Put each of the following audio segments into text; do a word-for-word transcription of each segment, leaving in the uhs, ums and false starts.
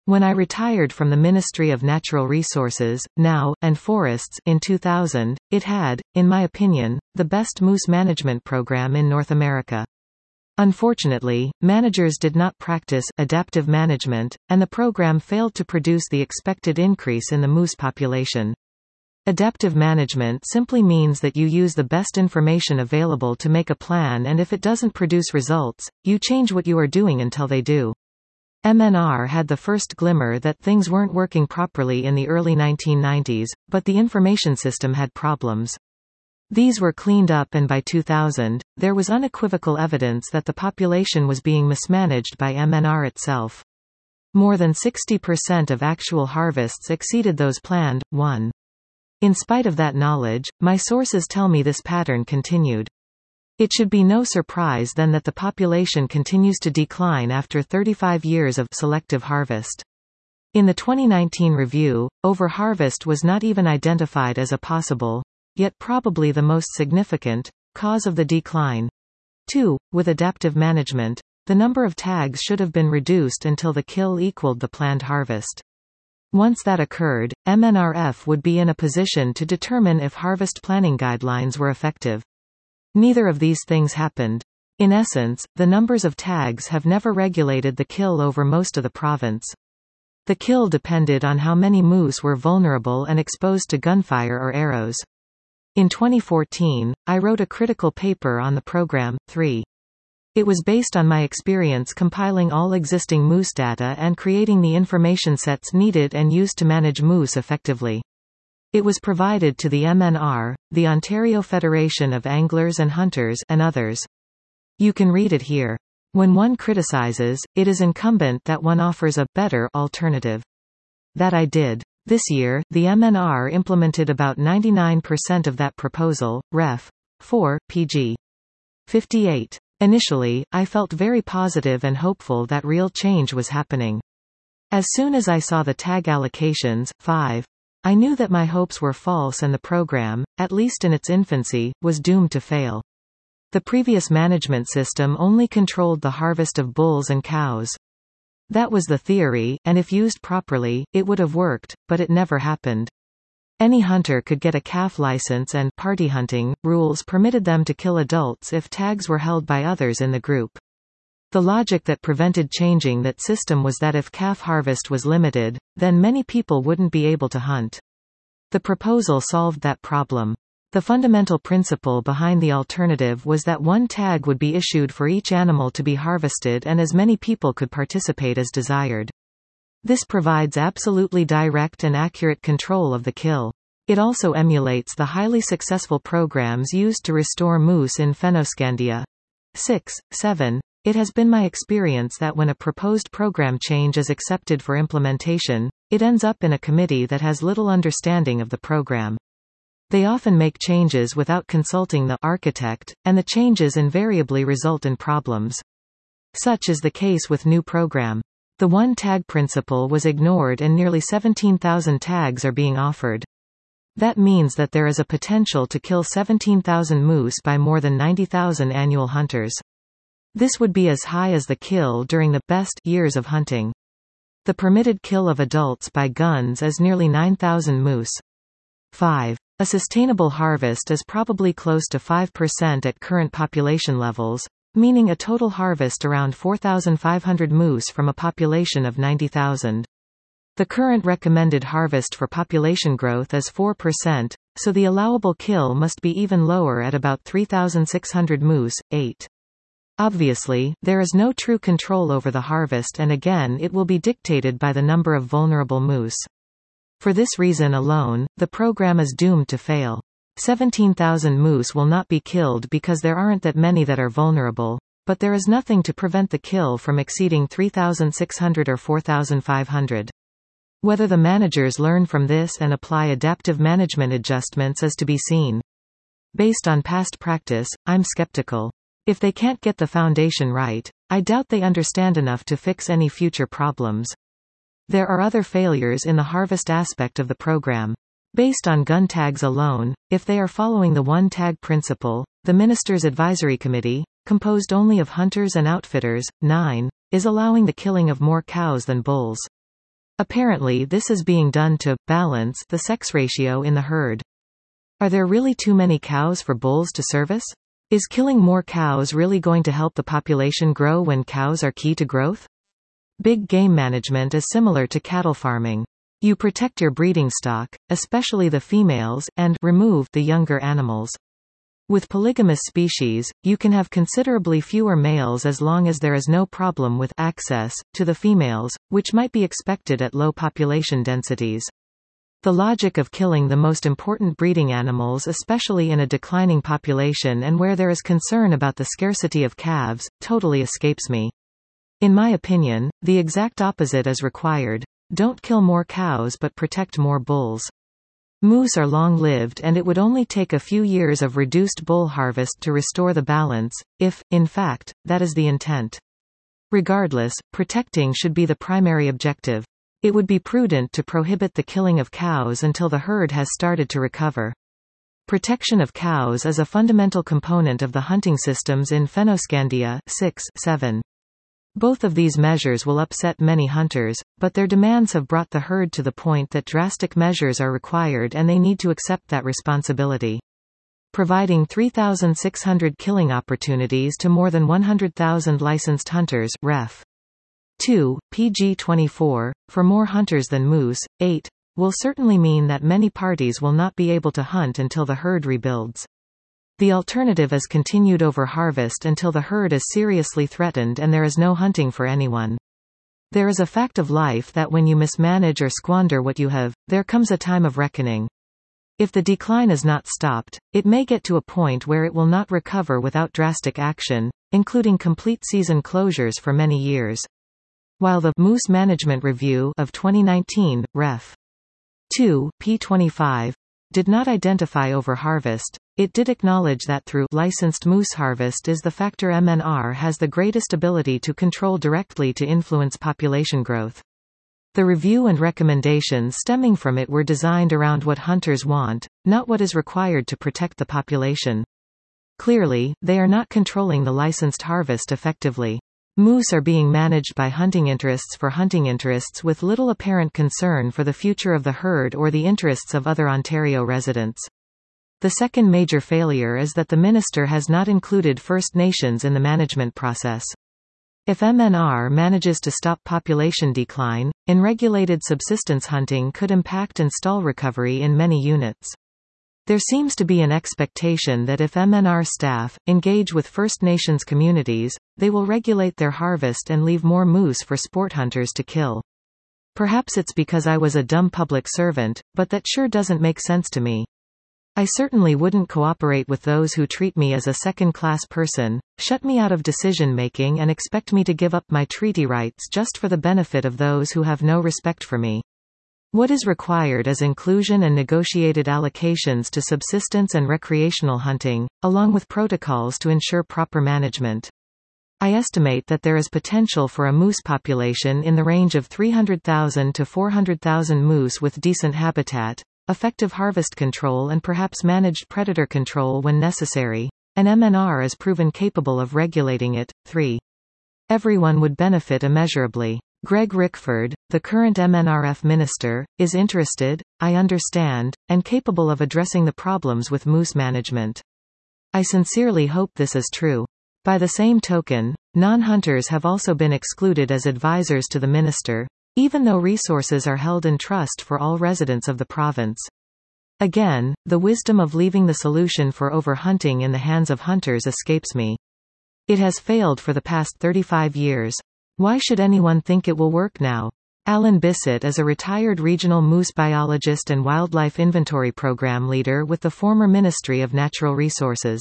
When I retired from the Ministry of Natural Resources, now, and Forests, in two thousand, it had, in my opinion, the best moose management program in North America. Unfortunately, managers did not practice adaptive management, and the program failed to produce the expected increase in the moose population. Adaptive management simply means that you use the best information available to make a plan, and if it doesn't produce results, you change what you are doing until they do. M N R had the first glimmer that things weren't working properly in the early nineteen nineties, but the information system had problems. These were cleaned up, and by two thousand, there was unequivocal evidence that the population was being mismanaged by M N R itself. More than sixty percent of actual harvests exceeded those planned. one. In spite of that knowledge, my sources tell me this pattern continued. It should be no surprise then that the population continues to decline after thirty-five years of selective harvest. In the twenty nineteen review, overharvest was not even identified as a possible, yet probably the most significant, cause of the decline. two. With adaptive management, the number of tags should have been reduced until the kill equaled the planned harvest. Once that occurred, M N R F would be in a position to determine if harvest planning guidelines were effective. Neither of these things happened. In essence, the numbers of tags have never regulated the kill over most of the province. The kill depended on how many moose were vulnerable and exposed to gunfire or arrows. In twenty fourteen, I wrote a critical paper on the program. three. It was based on my experience compiling all existing moose data and creating the information sets needed and used to manage moose effectively. It was provided to the M N R, the Ontario Federation of Anglers and Hunters, and others. You can read it here. When one criticizes, it is incumbent that one offers a better alternative. That I did. This year, the M N R implemented about ninety-nine percent of that proposal. Ref. four, page fifty-eight. Initially, I felt very positive and hopeful that real change was happening. As soon as I saw the tag allocations, five, I knew that my hopes were false and the program, at least in its infancy, was doomed to fail. The previous management system only controlled the harvest of bulls and cows. That was the theory, and if used properly, it would have worked, but it never happened. Any hunter could get a calf license, and party hunting rules permitted them to kill adults if tags were held by others in the group. The logic that prevented changing that system was that if calf harvest was limited, then many people wouldn't be able to hunt. The proposal solved that problem. The fundamental principle behind the alternative was that one tag would be issued for each animal to be harvested and as many people could participate as desired. This provides absolutely direct and accurate control of the kill. It also emulates the highly successful programs used to restore moose in Fennoscandia. six. seven. It has been my experience that when a proposed program change is accepted for implementation, it ends up in a committee that has little understanding of the program. They often make changes without consulting the architect, and the changes invariably result in problems. Such is the case with new program. The one-tag principle was ignored and nearly seventeen thousand tags are being offered. That means that there is a potential to kill seventeen thousand moose by more than ninety thousand annual hunters. This would be as high as the kill during the best years of hunting. The permitted kill of adults by guns is nearly nine thousand moose. five. A sustainable harvest is probably close to five percent at current population levels, meaning a total harvest around four thousand five hundred moose from a population of ninety thousand. The current recommended harvest for population growth is four percent, so the allowable kill must be even lower at about three thousand six hundred moose. eight. Obviously, there is no true control over the harvest, and again it will be dictated by the number of vulnerable moose. For this reason alone, the program is doomed to fail. seventeen thousand moose will not be killed because there aren't that many that are vulnerable, but there is nothing to prevent the kill from exceeding three thousand six hundred or four thousand five hundred. Whether the managers learn from this and apply adaptive management adjustments is to be seen. Based on past practice, I'm skeptical. If they can't get the foundation right, I doubt they understand enough to fix any future problems. There are other failures in the harvest aspect of the program. Based on gun tags alone, if they are following the one-tag principle, the Ministers' Advisory Committee, composed only of hunters and outfitters, nine, is allowing the killing of more cows than bulls. Apparently this is being done to balance the sex ratio in the herd. Are there really too many cows for bulls to service? Is killing more cows really going to help the population grow when cows are key to growth? Big game management is similar to cattle farming. You protect your breeding stock, especially the females, and remove the younger animals. With polygamous species, you can have considerably fewer males as long as there is no problem with access to the females, which might be expected at low population densities. The logic of killing the most important breeding animals, especially in a declining population and where there is concern about the scarcity of calves, totally escapes me. In my opinion, the exact opposite is required. Don't kill more cows but protect more bulls. Moose are long-lived and it would only take a few years of reduced bull harvest to restore the balance, if, in fact, that is the intent. Regardless, protecting should be the primary objective. It would be prudent to prohibit the killing of cows until the herd has started to recover. Protection of cows is a fundamental component of the hunting systems in Fennoscandia six, seven. Both of these measures will upset many hunters, but their demands have brought the herd to the point that drastic measures are required and they need to accept that responsibility. Providing three thousand six hundred killing opportunities to more than one hundred thousand licensed hunters ref. two, P G twenty-four, for more hunters than moose, eight, will certainly mean that many parties will not be able to hunt until the herd rebuilds. The alternative is continued over-harvest until the herd is seriously threatened and there is no hunting for anyone. There is a fact of life that when you mismanage or squander what you have, there comes a time of reckoning. If the decline is not stopped, it may get to a point where it will not recover without drastic action, including complete season closures for many years. While the Moose Management Review of twenty nineteen, ref. two, P twenty-five, did not identify overharvest, it did acknowledge that through licensed moose harvest is the factor M N R has the greatest ability to control directly to influence population growth. The review and recommendations stemming from it were designed around what hunters want, not what is required to protect the population. Clearly, they are not controlling the licensed harvest effectively. Moose are being managed by hunting interests for hunting interests with little apparent concern for the future of the herd or the interests of other Ontario residents. The second major failure is that the minister has not included First Nations in the management process. If M N R manages to stop population decline, unregulated subsistence hunting could impact and stall recovery in many units. There seems to be an expectation that if M N R staff engage with First Nations communities, they will regulate their harvest and leave more moose for sport hunters to kill. Perhaps it's because I was a dumb public servant, but that sure doesn't make sense to me. I certainly wouldn't cooperate with those who treat me as a second-class person, shut me out of decision-making and expect me to give up my treaty rights just for the benefit of those who have no respect for me. What is required is inclusion and negotiated allocations to subsistence and recreational hunting, along with protocols to ensure proper management. I estimate that there is potential for a moose population in the range of three hundred thousand to four hundred thousand moose with decent habitat, effective harvest control and perhaps managed predator control when necessary, and M N R is proven capable of regulating it. three. Everyone would benefit immeasurably. Greg Rickford, the current M N R F minister, is interested, I understand, and capable of addressing the problems with moose management. I sincerely hope this is true. By the same token, non-hunters have also been excluded as advisors to the minister, even though resources are held in trust for all residents of the province. Again, the wisdom of leaving the solution for overhunting in the hands of hunters escapes me. It has failed for the past thirty-five years. Why should anyone think it will work now? Alan Bissett is a retired regional moose biologist and wildlife inventory program leader with the former Ministry of Natural Resources.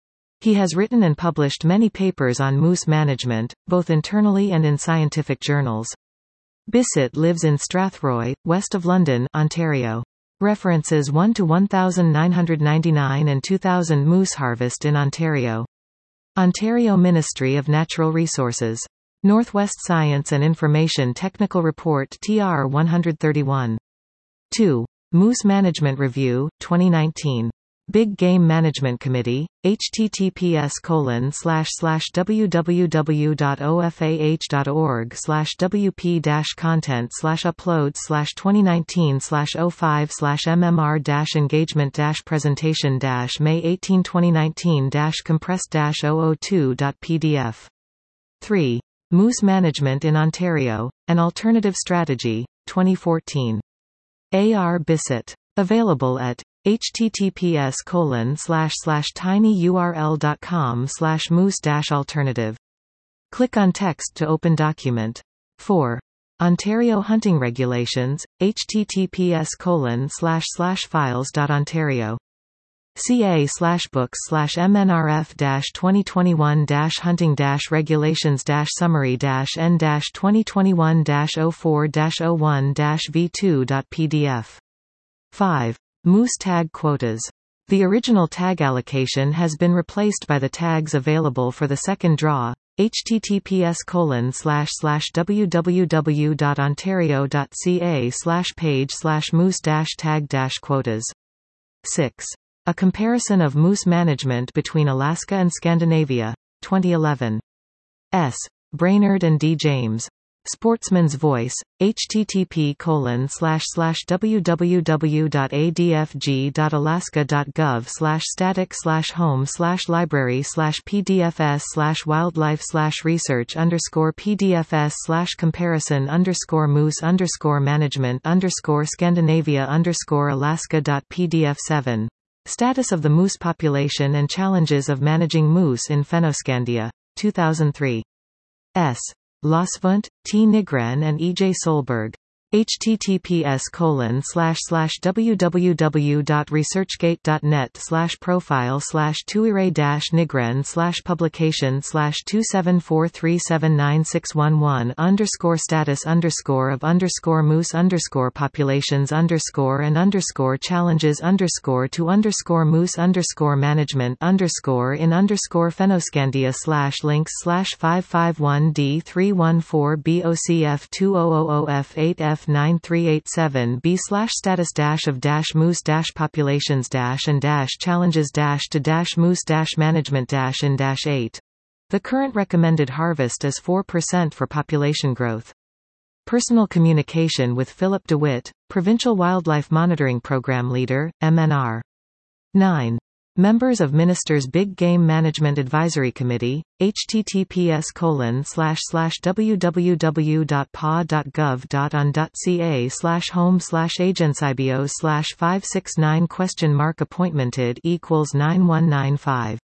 He has written and published many papers on moose management, both internally and in scientific journals. Bissett lives in Strathroy, west of London, Ontario. References one to nineteen ninety-nine and two thousand Moose harvest in Ontario. Ontario Ministry of Natural Resources. Northwest Science and Information Technical Report T R one thirty-one. two. Moose Management Review, twenty nineteen. Big Game Management Committee, https colon slash slash www.ofah.org slash wp dash content slash uploads slash twenty nineteen slash oh five slash mmr dash engagement dash presentation dash May eighteenth twenty nineteen dash compressed dash zero zero two dot p d f. three. Moose Management in Ontario, An Alternative Strategy, twenty fourteen. A R Bissett. Available at https colon slash slash tinyurl.com slash moose dash alternative. Click on text to open document. four. Ontario Hunting Regulations, https colon slash slash files.ontario. ca slash books slash mnrf dash twenty twenty-one dash hunting dash regulations dash summary dash n dash twenty twenty-one dash oh four dash oh one dash v two dot p d f. five. Moose Tag Quotas. The original tag allocation has been replaced by the tags available for the second draw, https colon slash slash www.ontario.ca slash page slash moose dash tag dash quotas. six. A Comparison of Moose Management Between Alaska and Scandinavia, twenty eleven. S. Brainerd and D. James. Sportsman's Voice, http colon slash slash www.adfg.alaska.gov slash static slash home slash library slash pdfs slash wildlife slash research underscore pdfs slash comparison underscore moose underscore management underscore Scandinavia underscore Alaska.pdf. seven. Status of the moose population and challenges of managing moose in Fennoscandia, two thousand three. S. Losvunt, T. Nygren and E. J. Solberg. https colon slash slash www.researchgate.net slash profile slash tuire dash nygren slash publication slash two seven four three seven nine six one one underscore status underscore of underscore moose underscore populations underscore and underscore challenges underscore to underscore moose underscore management underscore in underscore Fennoscandia slash links slash five five one D three one four B O C F two thousand F eight F nine three eight seven B slash status dash of dash moose dash populations dash and dash challenges dash to dash moose dash management dash in dash eight. The current recommended harvest is four percent for population growth. Personal communication with Philip DeWitt, Provincial Wildlife Monitoring Program Leader, M N R. nine. Members of Ministers Big Game Management Advisory Committee, https colon slash slash www.pa.gov.on.ca slash home slash agencybio slash five six nine question mark appointmented equals nine one nine five.